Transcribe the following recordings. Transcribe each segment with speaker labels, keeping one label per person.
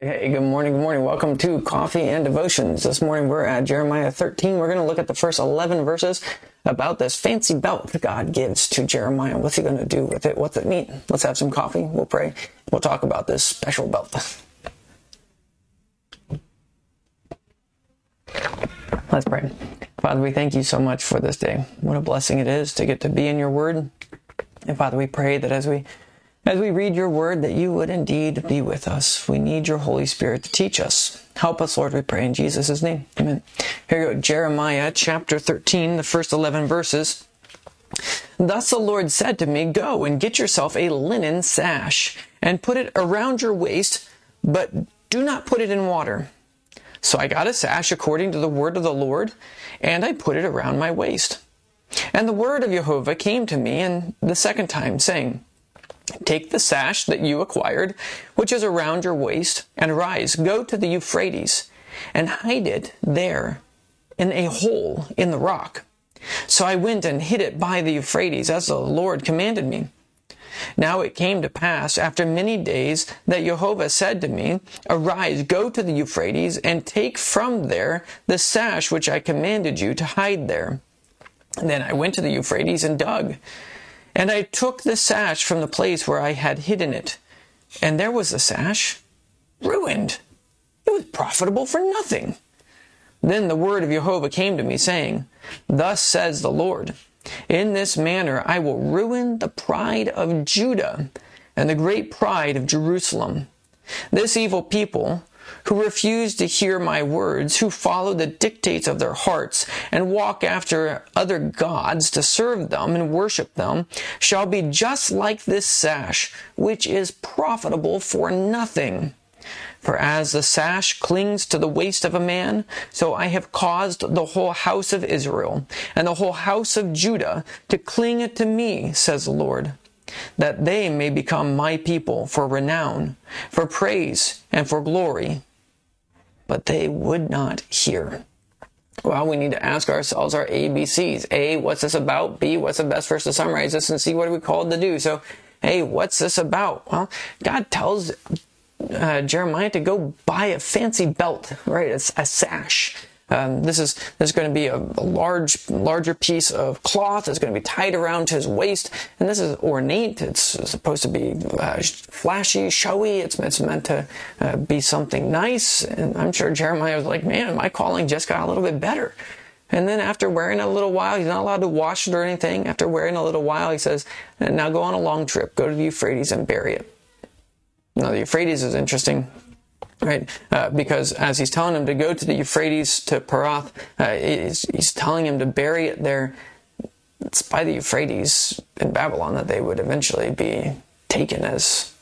Speaker 1: Hey, good morning. Good morning. Welcome to Coffee and Devotions. This morning we're at Jeremiah 13. We're going to look at the first 11 verses about this fancy belt that God gives to Jeremiah. What's he going to do with it? What's it mean? Let's have some coffee. We'll pray. We'll talk about this special belt. Let's pray. Father, we thank you so much for this day. What a blessing it is to get to be in your word. And Father, we pray that as we read your word, that you would indeed be with us. We need your Holy Spirit to teach us. Help us, Lord, we pray in Jesus' name. Amen. Here we go. Jeremiah chapter 13, the first 11 verses. Thus the Lord said to me, go and get yourself a linen sash and put it around your waist, but do not put it in water. So I got a sash according to the word of the Lord, and I put it around my waist. And the word of Jehovah came to me the second time, saying, take the sash that you acquired, which is around your waist, and arise, go to the Euphrates, and hide it there in a hole in the rock. So I went and hid it by the Euphrates, as the Lord commanded me. Now it came to pass, after many days, that Jehovah said to me, arise, go to the Euphrates, and take from there the sash which I commanded you to hide there. Then I went to the Euphrates and dug. And I took the sash from the place where I had hidden it. And there was the sash, ruined. It was profitable for nothing. Then the word of Jehovah came to me, saying, thus says the Lord, in this manner I will ruin the pride of Judah and the great pride of Jerusalem. This evil people, who refuse to hear my words, who follow the dictates of their hearts, and walk after other gods to serve them and worship them, shall be just like this sash, which is profitable for nothing. For as the sash clings to the waist of a man, so I have caused the whole house of Israel and the whole house of Judah to cling to me, says the Lord, that they may become my people for renown, for praise, and for glory. But they would not hear. Well, we need to ask ourselves our ABCs. A, what's this about? B, what's the best verse to summarize this? And C, what are we called to do? So, A, what's this about? Well, God tells Jeremiah to go buy a fancy belt, right? It's a sash. This is going to be a larger piece of cloth. It's going to be tied around his waist, and this is ornate. It's supposed to be flashy, showy. It's meant to be something nice. And I'm sure Jeremiah was like, man, my calling just got a little bit better. And then after wearing it a little while, he's not allowed to wash it or anything. After wearing it a little while, he says, now go on a long trip. Go to the Euphrates and bury it. Now, the Euphrates is interesting. Right, because as he's telling him to go to the Euphrates, to Parath, he's telling him to bury it there. It's by the Euphrates in Babylon that they would eventually be taken as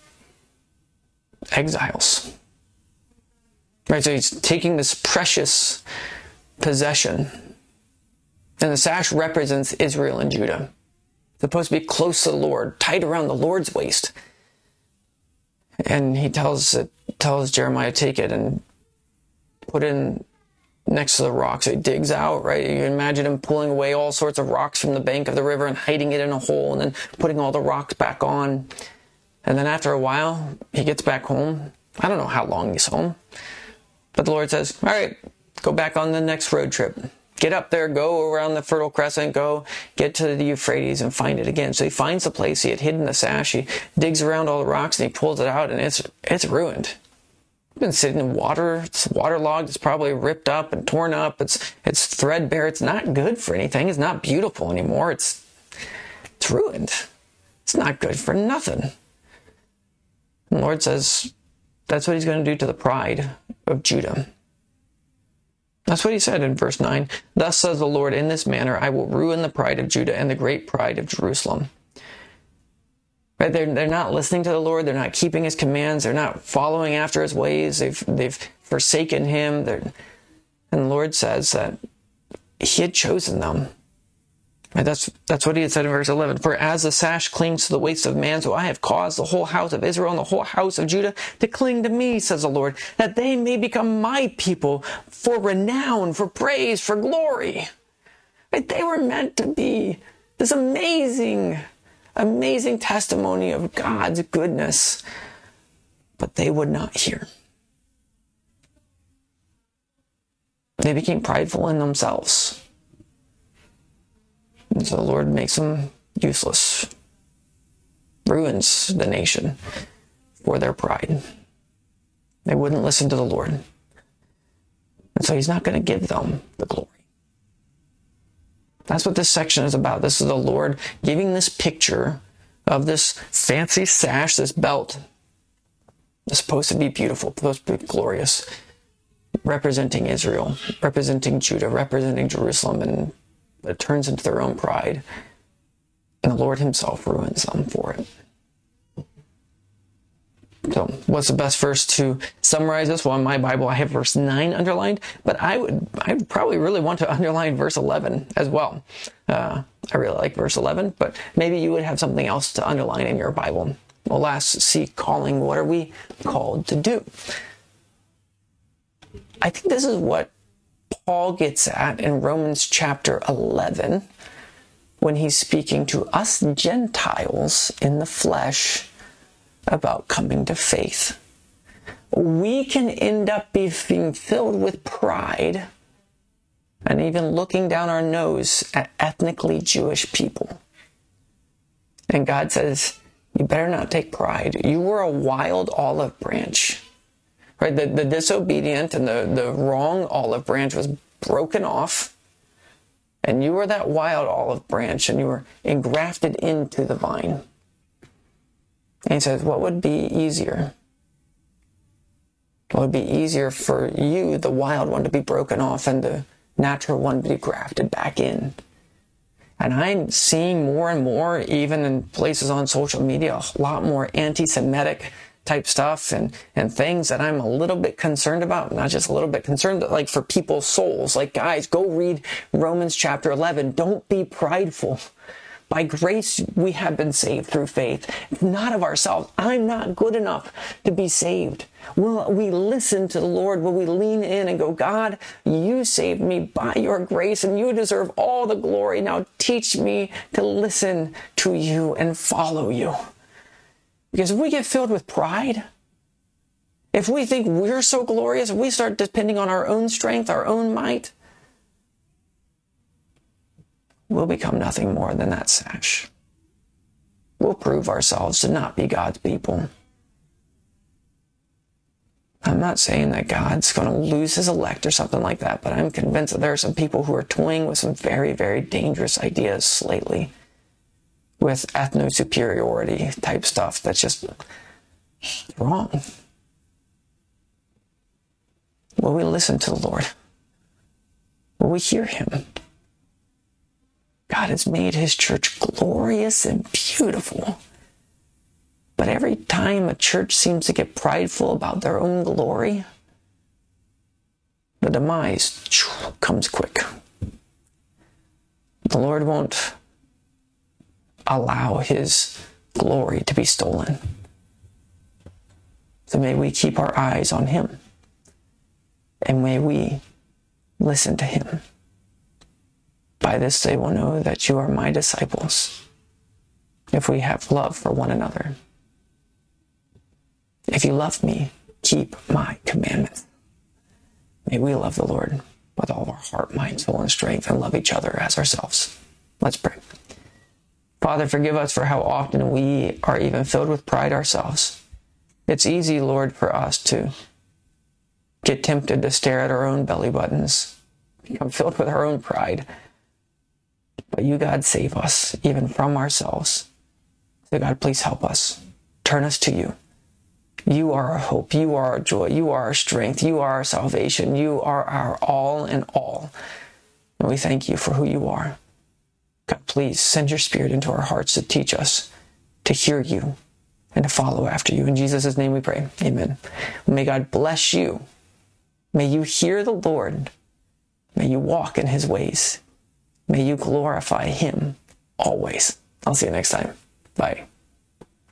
Speaker 1: exiles. Right, so he's taking this precious possession. And the sash represents Israel and Judah. It's supposed to be close to the Lord, tied around the Lord's waist. And he tells Jeremiah, take it and put it next to the rock. So he digs out, right? You can imagine him pulling away all sorts of rocks from the bank of the river and hiding it in a hole and then putting all the rocks back on. And then after a while, he gets back home. I don't know how long he's home. But the Lord says, all right, go back on the next road trip. Get up there, go around the Fertile Crescent, go get to the Euphrates and find it again. So he finds the place he had hidden the sash. He digs around all the rocks and he pulls it out, and it's ruined. It's been sitting in water. It's waterlogged. It's probably ripped up and torn up. It's threadbare. It's not good for anything. It's not beautiful anymore. It's ruined. It's not good for nothing. And the Lord says that's what he's going to do to the pride of Judah. That's what he said in verse 9. Thus says the Lord, in this manner I will ruin the pride of Judah and the great pride of Jerusalem. Right? They're not listening to the Lord. They're not keeping his commands. They're not following after his ways. They've forsaken him. And the Lord says that he had chosen them. Right? That's what he had said in verse 11. For as the sash clings to the waist of man, so I have caused the whole house of Israel and the whole house of Judah to cling to me, says the Lord, that they may become my people for renown, for praise, for glory. Right? They were meant to be this amazing testimony of God's goodness, but they would not hear. They became prideful in themselves. And so the Lord makes them useless, ruins the nation for their pride. They wouldn't listen to the Lord. And so he's not going to give them the glory. That's what this section is about. This is the Lord giving this picture of this fancy sash, this belt. It's supposed to be beautiful, supposed to be glorious, representing Israel, representing Judah, representing Jerusalem, and it turns into their own pride. And the Lord himself ruins them for it. So what's the best verse to summarize this? Well, in my Bible, I have verse 9 underlined, but I would probably really want to underline verse 11 as well. I really like verse 11, but maybe you would have something else to underline in your Bible. Well, last, see calling. What are we called to do? I think this is what Paul gets at in Romans chapter 11 when he's speaking to us Gentiles in the flesh about coming to faith. We can end up being filled with pride and even looking down our nose at ethnically Jewish people. And God says, you better not take pride. You were a wild olive branch. Right? The disobedient and the wrong olive branch was broken off. And you were that wild olive branch, and you were engrafted into the vine. And he says, what would be easier? What would be easier for you, the wild one, to be broken off and the natural one to be grafted back in? And I'm seeing more and more, even in places on social media, a lot more anti-Semitic type stuff and things that I'm a little bit concerned about. Not just a little bit concerned, but like for people's souls. Like, guys, go read Romans chapter 11. Don't be prideful. By grace, we have been saved through faith, not of ourselves. I'm not good enough to be saved. Will we listen to the Lord? Will we lean in and go, God, you saved me by your grace and you deserve all the glory. Now teach me to listen to you and follow you. Because if we get filled with pride, if we think we're so glorious, if we start depending on our own strength, our own might, we'll become nothing more than that sash. We'll prove ourselves to not be God's people. I'm not saying that God's going to lose his elect or something like that, but I'm convinced that there are some people who are toying with some very, very dangerous ideas lately with ethno-superiority type stuff that's just wrong. Will we listen to the Lord? Will we hear him? God has made his church glorious and beautiful. But every time a church seems to get prideful about their own glory, the demise comes quick. The Lord won't allow his glory to be stolen. So may we keep our eyes on him. And may we listen to him. By this they will know that you are my disciples, if we have love for one another. If you love me, keep my commandments. May we love the Lord with all of our heart, mind, soul, and strength, and love each other as ourselves. Let's pray. Father, forgive us for how often we are even filled with pride ourselves. It's easy, Lord, for us to get tempted to stare at our own belly buttons, become filled with our own pride. But you, God, save us even from ourselves. So God, please help us. Turn us to you. You are our hope. You are our joy. You are our strength. You are our salvation. You are our all in all. And we thank you for who you are. God, please send your Spirit into our hearts to teach us to hear you and to follow after you. In Jesus' name we pray. Amen. May God bless you. May you hear the Lord. May you walk in his ways. May you glorify him always. I'll see you next time. Bye.